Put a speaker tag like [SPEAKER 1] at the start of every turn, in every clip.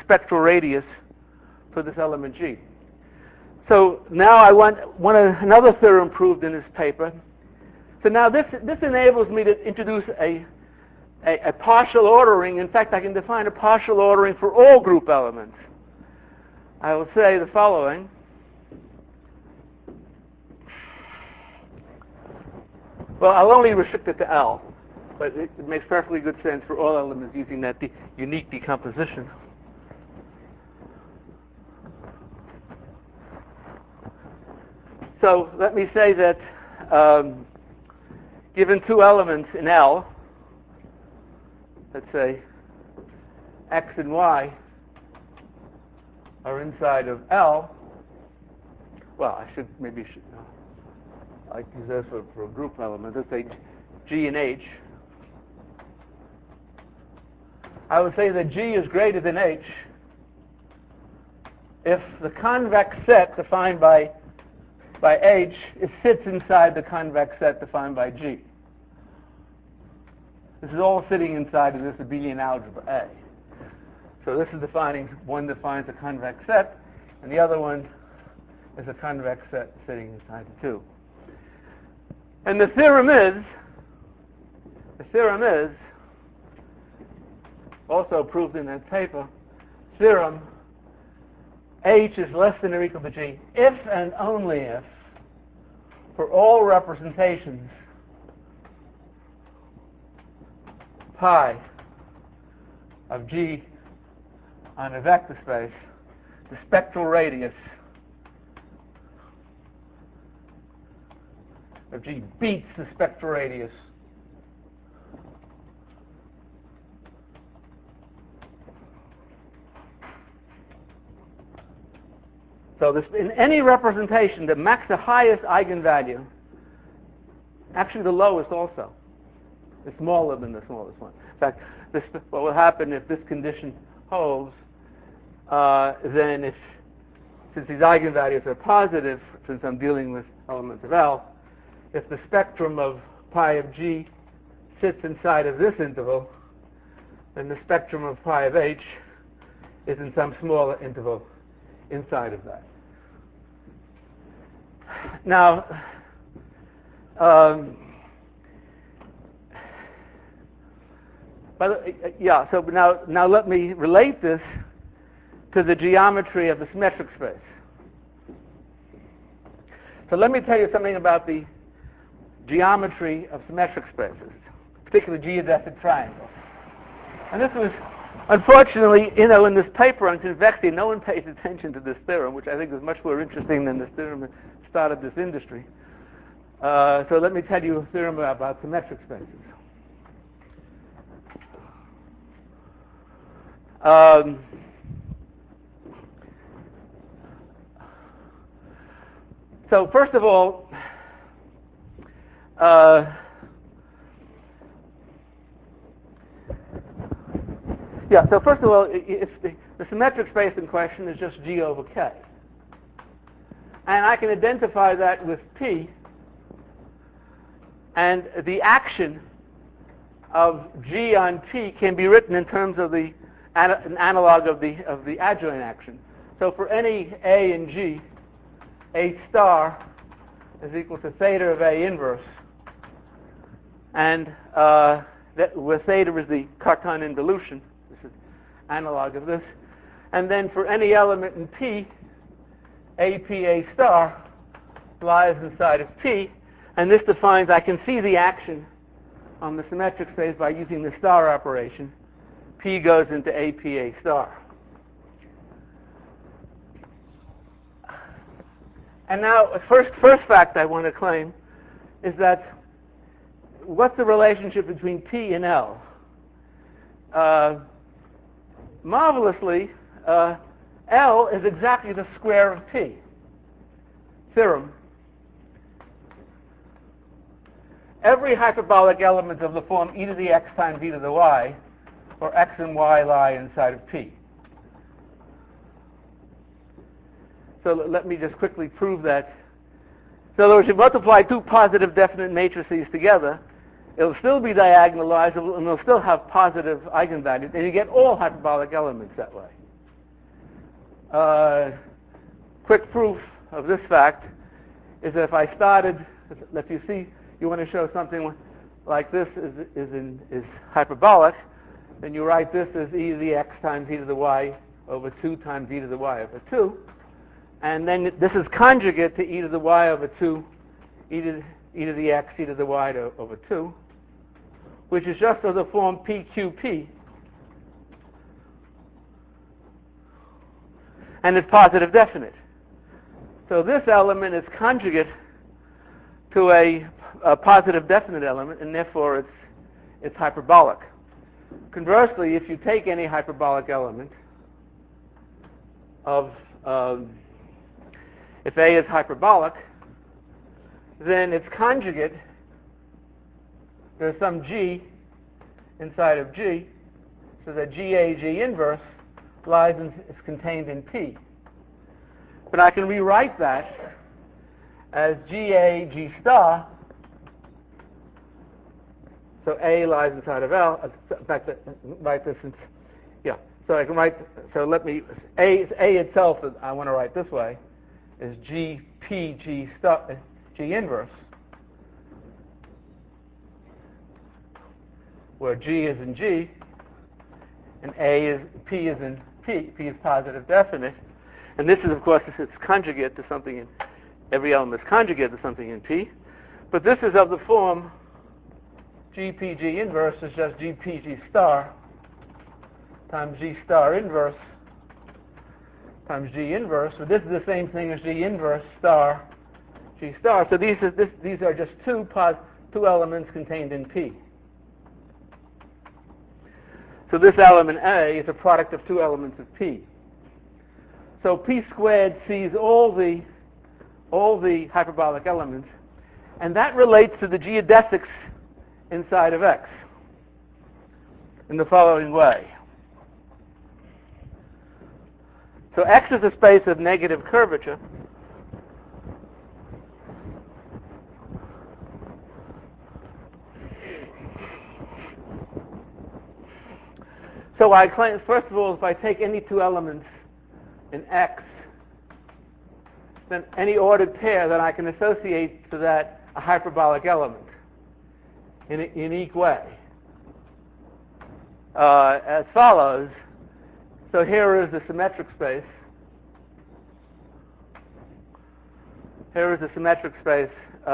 [SPEAKER 1] spectral radius for this element G. So now I want another theorem proved in this paper. So now this enables me to introduce a partial ordering. In fact, I can define a partial ordering for all group elements. I will say the following. Well, I'll only restrict it to L, but it makes perfectly good sense for all elements using that unique decomposition. So let me say that given two elements in L, let's say X and Y are inside of L. Well, I should use this for a group element. Let's say G and H. I would say that G is greater than H if the convex set defined by H sits inside the convex set defined by G. This is all sitting inside of this abelian algebra A. So this is one defines a convex set, and the other one is a convex set sitting inside the two. And the theorem is also proved in that paper, theorem H is less than or equal to G if and only if for all representations pi of G on a vector space, the spectral radius of G beats the spectral radius so this, in any representation that max the highest eigenvalue, actually the lowest also, is smaller than the smallest one. In fact, what will happen if this condition holds, then since these eigenvalues are positive, since I'm dealing with elements of L, if the spectrum of pi of G sits inside of this interval, then the spectrum of pi of H is in some smaller interval inside of that. Now, so now let me relate this to the geometry of the symmetric space. So let me tell you something about the geometry of symmetric spaces, particularly geodesic triangles. And this was, unfortunately, in this paper on convexity, no one pays attention to this theorem, which I think is much more interesting than this theorem that started this industry. So let me tell you a theorem about symmetric spaces. So first of all, if the symmetric space in question is just G over K. And I can identify that with P, and the action of G on P can be written in terms of an analog of the adjoint action. So for any A in G, A star is equal to theta of A inverse, and where theta is the Cartan involution, this is analog of this. And then for any element in P, A star lies inside of P, and this defines, I can see the action on the symmetric space by using the star operation. P goes into A star. And now, first fact I want to claim is that what's the relationship between P and L? Marvelously, L is exactly the square of P. Theorem. Every hyperbolic element of the form e to the x times e to the y, or x and y lie inside of P. So let me just quickly prove that. So in other words, you multiply two positive definite matrices together, it'll still be diagonalizable and it'll still have positive eigenvalues, and you get all hyperbolic elements that way. quick proof of this fact is that if I started, if you see, you want to show something like this is hyperbolic, then you write this as e to the x times e to the y over 2 times e to the y over 2. And then this is conjugate to e to the y over 2, e to the x, e to the y over 2, which is just of the form PQP. And it's positive definite. So this element is conjugate to a positive definite element, and therefore it's hyperbolic. Conversely, if you take any hyperbolic element of if A is hyperbolic, then its conjugate, there's some G inside of G, so that G inverse is contained in P. But I can rewrite that as G star. So A lies inside of L. In fact, write this. Yeah. So I can write. So let me. A itself. I want to write this way. Is G inverse, where G is in G, and P is in P. P is positive definite, and this is, of course, it's conjugate to something in every element is conjugate to something in P, but this is of the form G inverse is just G star times G star inverse times G inverse. So this is the same thing as G inverse star G star. So these are just two elements contained in P. So this element A is a product of two elements of P. So P squared sees all the hyperbolic elements, and that relates to the geodesics inside of X in the following way. So X is a space of negative curvature. So I claim, first of all, if I take any two elements in X, then any ordered pair, then I can associate to that a hyperbolic element in a unique way, as follows. So here is the symmetric space. Here is the symmetric space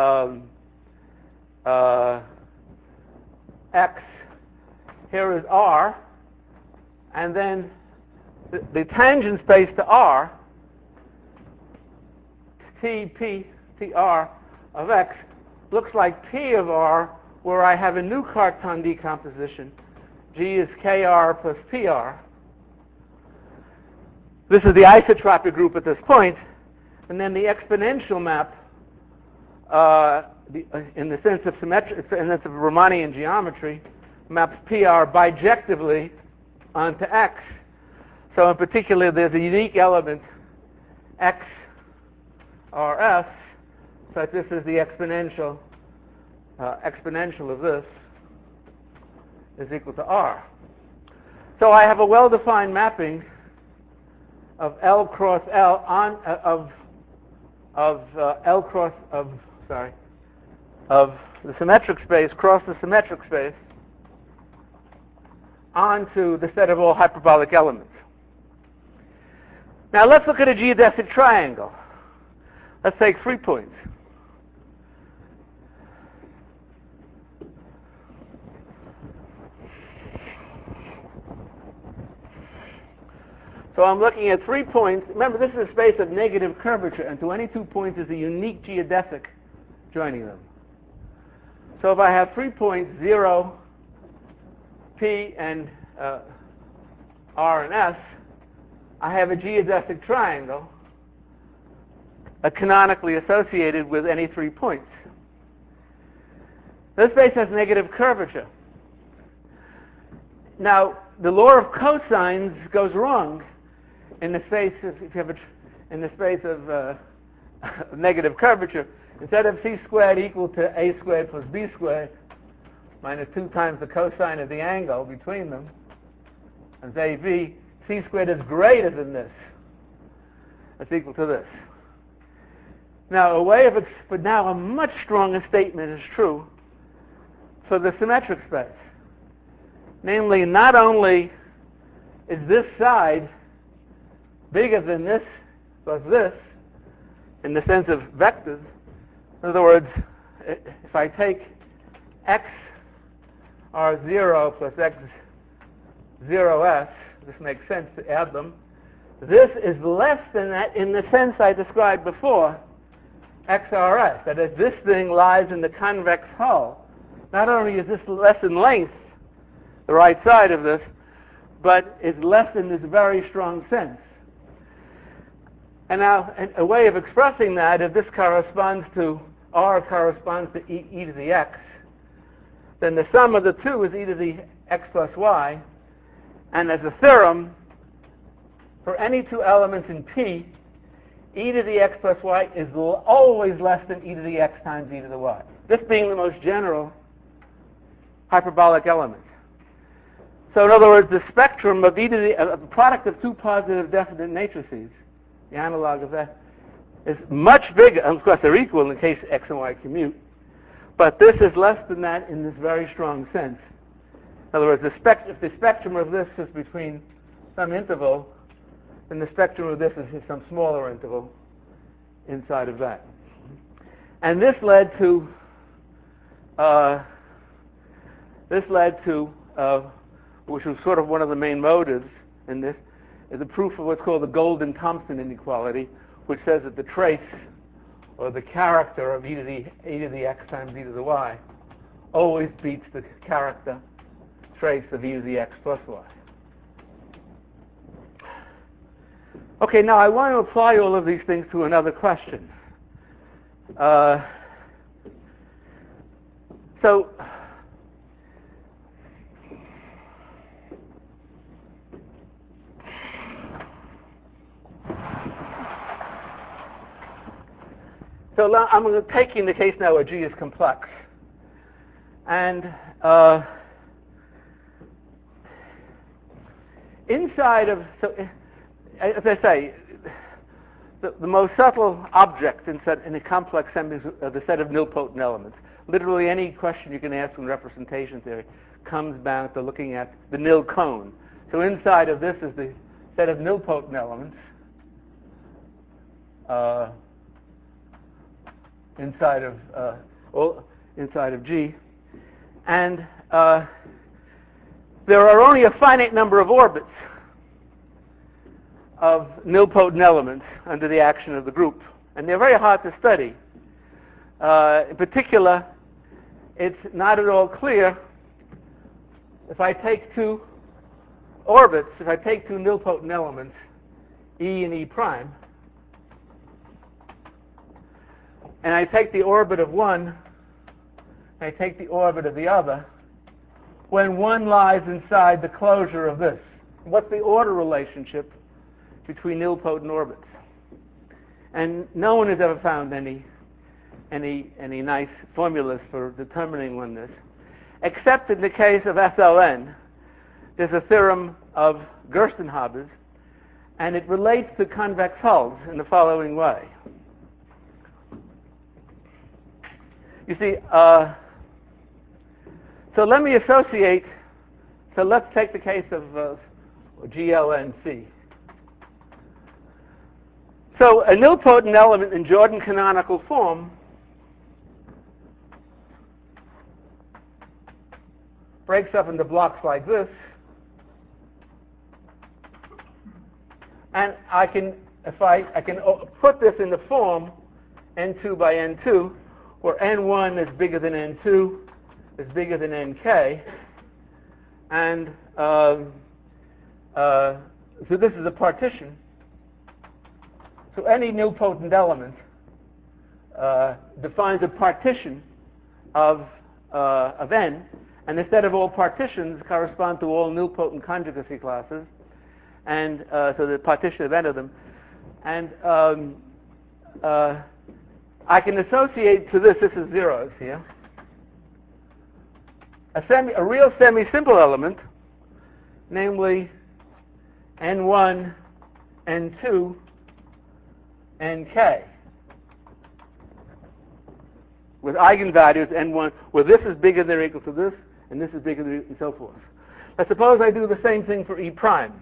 [SPEAKER 1] X. Here is R. And then the tangent space to R, TR of X, looks like P of R, where I have a new Cartan decomposition. G is KR plus PR. This is the isotropic group at this point, and then the exponential map, in the sense of symmetric, in the sense of Riemannian geometry, maps PR bijectively onto X. So in particular, there's a unique element X RS, such this is the exponential of this is equal to R. So I have a well-defined mapping of L cross L on of the symmetric space cross the symmetric space onto the set of all hyperbolic elements. Now let's look at a geodesic triangle. Let's take 3 points. So I'm looking at 3 points. Remember, this is a space of negative curvature, and to any 2 points is a unique geodesic joining them. So if I have 3 points, 0, P, and R and S, I have a geodesic triangle canonically associated with any 3 points. This space has negative curvature. Now, the law of cosines goes wrong in the space of negative curvature. Instead of c squared equal to a squared plus b squared minus 2 times the cosine of the angle between them, as AB, c squared is greater than this. that's equal to this. Now, but now a much stronger statement is true for the symmetric space. Namely, not only is this side bigger than this plus this, in the sense of vectors. In other words, if I take x r0 plus x 0s, this makes sense to add them, this is less than that in the sense I described before, xrs. That is, this thing lies in the convex hull. Not only is this less in length, the right side of this, but is less in this very strong sense. And now, a way of expressing that, if this corresponds to, r corresponds to e to the x, then the sum of the two is e to the x plus y. And as a theorem, for any two elements in P, e to the x plus y is always less than e to the x times e to the y. This being the most general hyperbolic element. So in other words, the spectrum of e to the product of two positive definite matrices, the analog of that, is much bigger. Of course, they're equal in case x and y commute, but this is less than that in this very strong sense. In other words, if the spectrum of this is between some interval, then the spectrum of this is some smaller interval inside of that. And this led to which was sort of one of the main motives in this, is a proof of what's called the Golden-Thompson inequality, which says that the trace, or the character of e to the x times e to the y, always beats the character trace of e to the x plus y. Okay, now I want to apply all of these things to another question. So I'm taking the case now where G is complex. And inside of, so as I say, the most subtle object in a complex semi is the set of nilpotent elements. Literally any question you can ask in representation theory comes down to looking at the nil cone. So inside of this is the set of nilpotent elements. Inside of G, and there are only a finite number of orbits of nilpotent elements under the action of the group, and they're very hard to study. In particular, it's not at all clear if I take two orbits, if I take two nilpotent elements, E and E prime, and I take the orbit of one, and I take the orbit of the other, when one lies inside the closure of this. What's the order relationship between nilpotent orbits? And no one has ever found any nice formulas for determining when this, except in the case of SLN. There's a theorem of Gerstenhaber's, and it relates to convex hulls in the following way. You see, so let me associate, so let's take the case of GLNC. So a nilpotent element in Jordan canonical form breaks up into blocks like this, and I can put this in the form N2 by N2, where N1 is bigger than N2, is bigger than Nk, and so this is a partition. So any nilpotent element defines a partition of N, and the set of all partitions correspond to all nilpotent conjugacy classes, and so the partition of N of them, and I can associate to this is zeros here, a real semi-simple element, namely N1, N2, and k, with eigenvalues n1, where this is bigger than or equal to this, and this is bigger than, and so forth. Now suppose I do the same thing for E prime.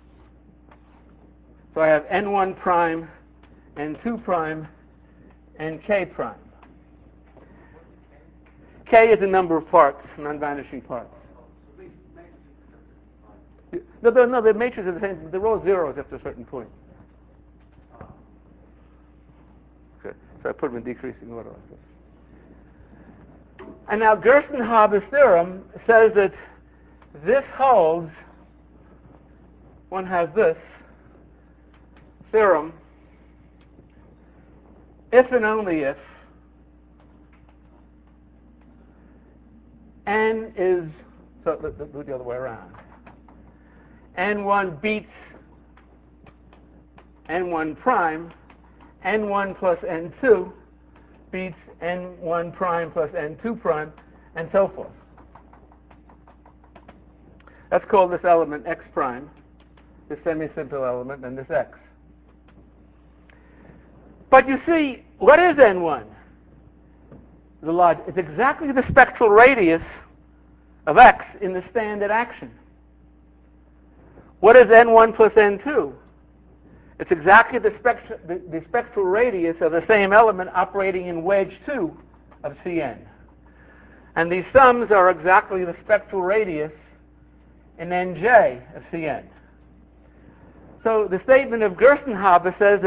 [SPEAKER 1] So I have n1 prime, n2 prime, and k prime. K is the number of parts, non-vanishing parts. No, the matrices are the same. They're all zeros after a certain point. Okay. So I put them in decreasing order like this. And now Gerstenhaber's theorem says that this holds, one has this theorem, if and only if n is, so let's do it the other way around. N1 beats N1 prime, N1 plus N2 beats N1 prime plus N2 prime, and so forth. Let's call this element X prime, this semi-simple element, and this X. But you see, what is N1? It's exactly the spectral radius of X in the standard action. What is N1 plus N2? It's exactly the spectral radius of the same element operating in wedge 2 of Cn. And these sums are exactly the spectral radius in Nj of Cn. So the statement of Gerstenhaber says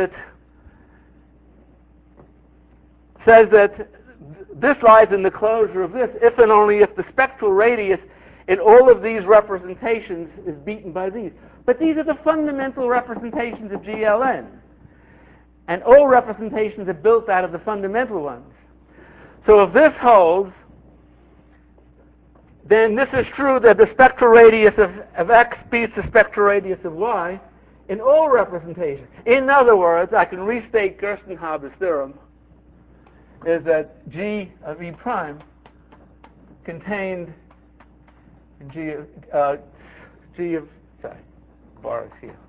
[SPEAKER 1] that this lies in the closure of this if and only if the spectral radius in all of these representations is beaten by these. But these are the fundamental representations of GLN. And all representations are built out of the fundamental ones. So if this holds, then this is true that the spectral radius of X beats the spectral radius of Y in all representations. In other words, I can restate Gerstenhaber's theorem, is that G of E prime contained G of, sorry, bar is here.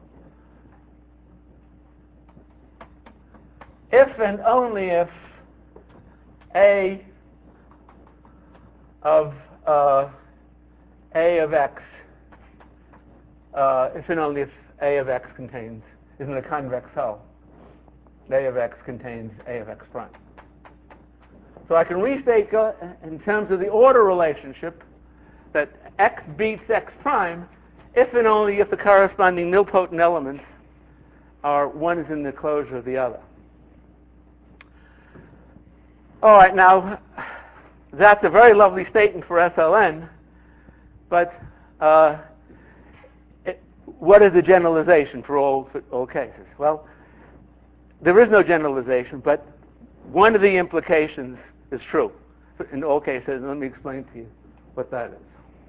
[SPEAKER 1] If and only if A of X, if and only if A of X contains, is in a convex hull, A of X contains A of X prime. So I can restate in terms of the order relationship that X beats X prime if and only if the corresponding nilpotent elements are, one is in the closure of the other. All right, now that's a very lovely statement for SLN, but what is the generalization for all cases? Well, there is no generalization, but one of the implications is true in all cases. Let me explain to you what that is.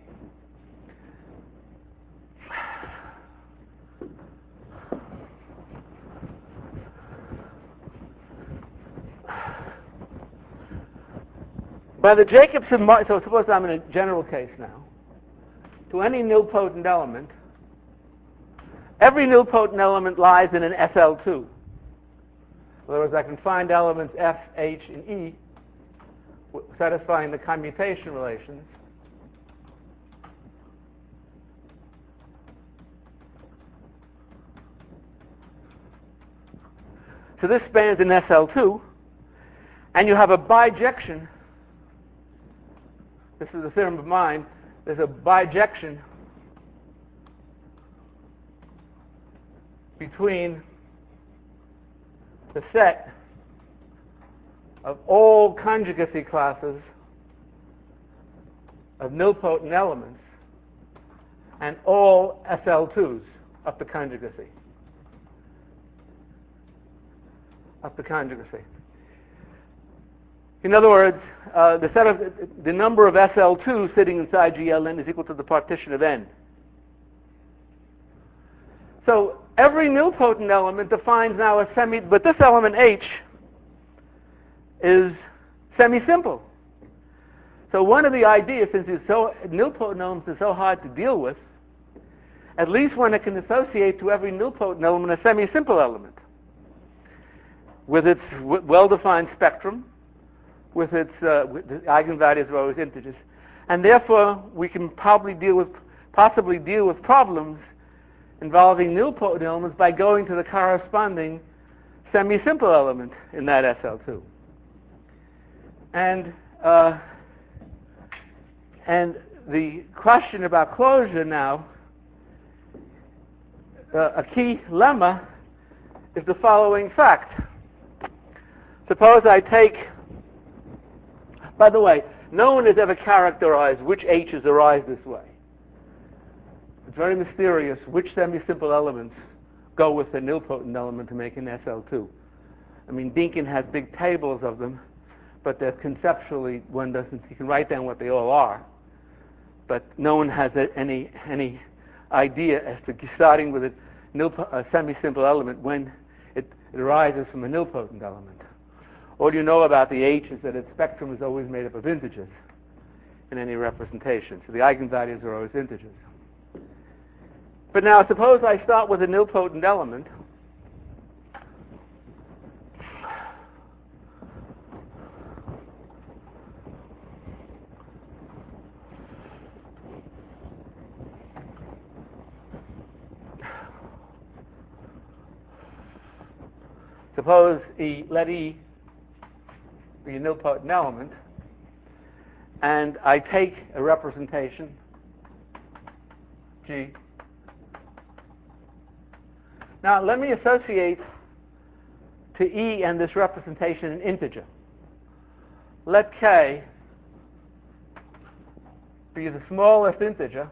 [SPEAKER 1] By the Jacobson, so suppose I'm in a general case now. To any nilpotent element, every nilpotent element lies in an SL2. In other words, I can find elements F, H, and E satisfying the commutation relations. So this spans an SL2, and you have a bijection. This is a theorem of mine. There's a bijection between the set of all conjugacy classes of nilpotent elements and all SL2s up to conjugacy. Up to conjugacy. In other words, the number of SL2s sitting inside GLN is equal to the partition of N. So every nilpotent element defines now a but this element H is semi-simple. So one of the ideas, since nilpotent elements are so hard to deal with, at least one that can associate to every nilpotent element a semi-simple element. with its well-defined spectrum, with the eigenvalues are always integers, and therefore we can possibly deal with problems involving nilpotent elements by going to the corresponding semi-simple element in that SL2. And the question about closure now, a key lemma is the following fact. Suppose I take, by the way, no one has ever characterized which H's arise this way. It's very mysterious which semi-simple elements go with the nilpotent element to make an SL2. I mean, Deakin has big tables of them, but they're conceptually, you can write down what they all are, but no one has any idea as to starting with a semi-simple element when it arises from a nilpotent element. All you know about the H is that its spectrum is always made up of integers in any representation, so the eigenvalues are always integers. But now suppose I start with a nilpotent element, suppose let E be a nilpotent element, and I take a representation G. Now let me associate to E and this representation an integer. Let K be the smallest integer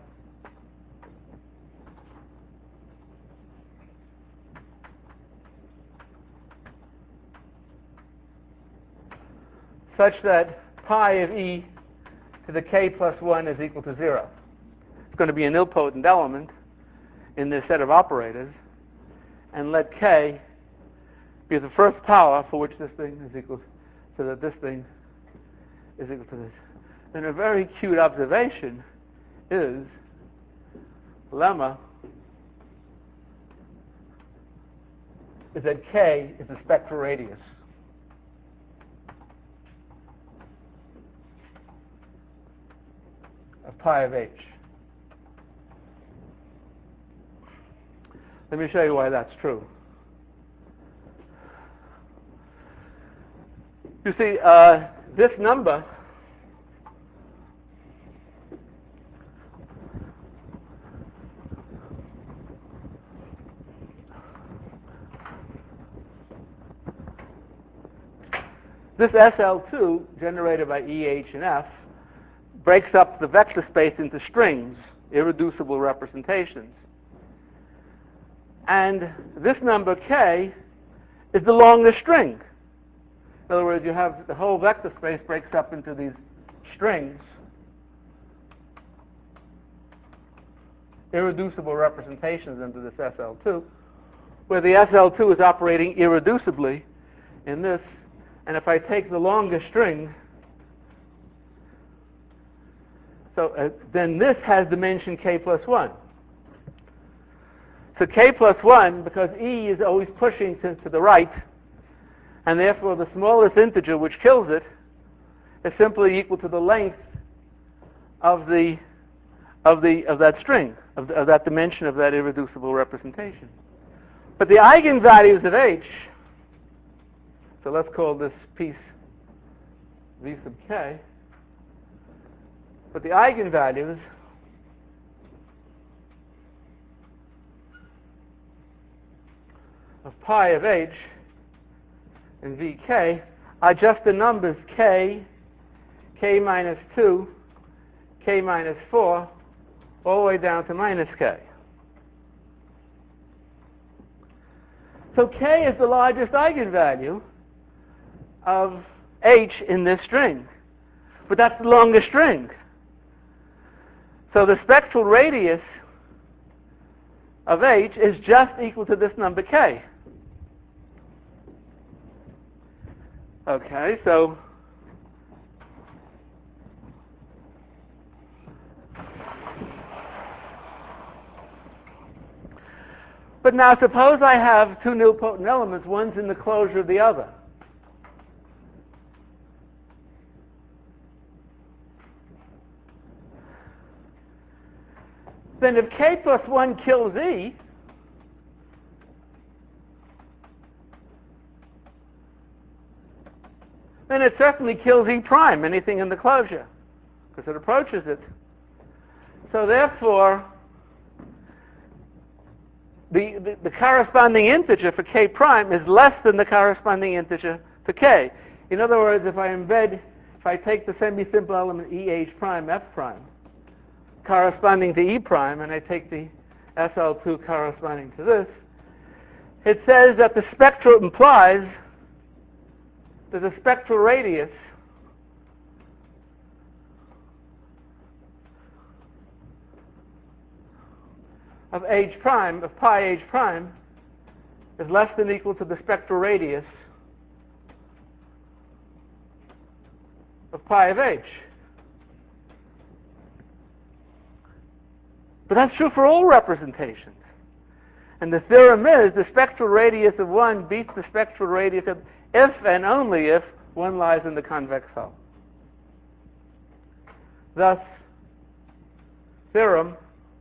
[SPEAKER 1] such that pi of E to the K plus 1 is equal to 0. It's going to be a nilpotent element in this set of operators, and let K be the first power for which this thing is equal, so that this thing is equal to this. And a very cute observation is lemma is that K is the spectral radius of pi of H. Let me show you why that's true. You see, this number this SL2 generated by E, H, and F breaks up the vector space into strings, irreducible representations. And this number K is the longest string. In other words, you have the whole vector space breaks up into these strings, irreducible representations into this SL2, where the SL2 is operating irreducibly in this. And if I take the longest string, then this has dimension K plus 1. So K plus 1, because E is always pushing to the right, and therefore the smallest integer which kills it is simply equal to the length of that string, of that dimension of that irreducible representation. But the eigenvalues of H, so let's call this piece V sub K, but the eigenvalues of pi of H and Vk are just the numbers K, K minus 2, K minus 4, all the way down to minus K. So K is the largest eigenvalue of H in this string, but that's the longest string. So the spectral radius of H is just equal to this number K. Okay, so But now suppose I have two nilpotent elements, one's in the closure of the other. Then if K plus 1 kills E, then it certainly kills E prime, anything in the closure, because it approaches it. So therefore, the corresponding integer for K prime is less than the corresponding integer for K. In other words, if I take the semi-simple element EH prime, F prime, corresponding to E prime, and I take the SL2 corresponding to this, it says that the spectrum implies that the spectral radius of H prime, of pi H prime, is less than or equal to the spectral radius of pi of H. But that's true for all representations. And the theorem is the spectral radius of one beats the spectral radius of if and only if one lies in the convex hull. Thus, theorem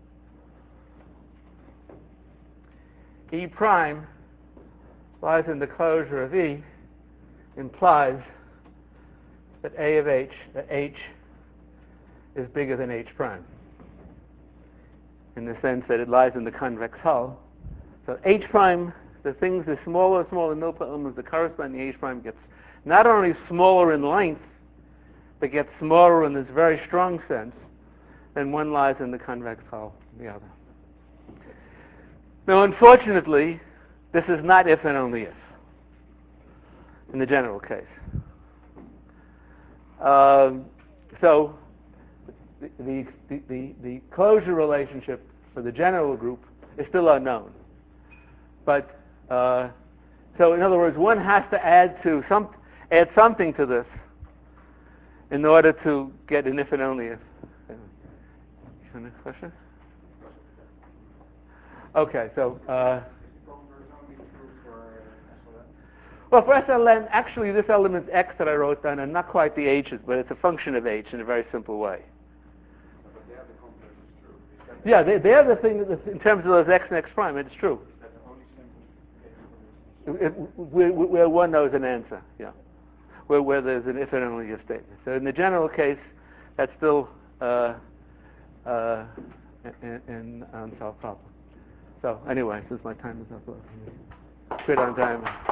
[SPEAKER 1] E prime lies in the closure of E implies that A of H, that H is bigger than H prime, in the sense that it lies in the convex hull. So H prime, the things, the smaller and smaller nilpotent elements, the corresponding H prime gets not only smaller in length, but gets smaller in this very strong sense than one lies in the convex hull of the other. Now, unfortunately, this is not if and only if, in the general case. So the closure relationship for the general group is still unknown. But so in other words, one has to add something to this in order to get an if and only if. Next question. Okay, so well, for SLN, actually this element X that I wrote down, and not quite the H's, but it's a function of H in a very simple way.
[SPEAKER 2] But the other complex is true.
[SPEAKER 1] Yeah, they are the thing in terms of those X and X prime, it's true.
[SPEAKER 2] Is that the only simple
[SPEAKER 1] Where one knows an answer, yeah. Where there's an if and only if statement. So in the general case, that's still an unsolved problem. So anyway, since my time is up, quit on time.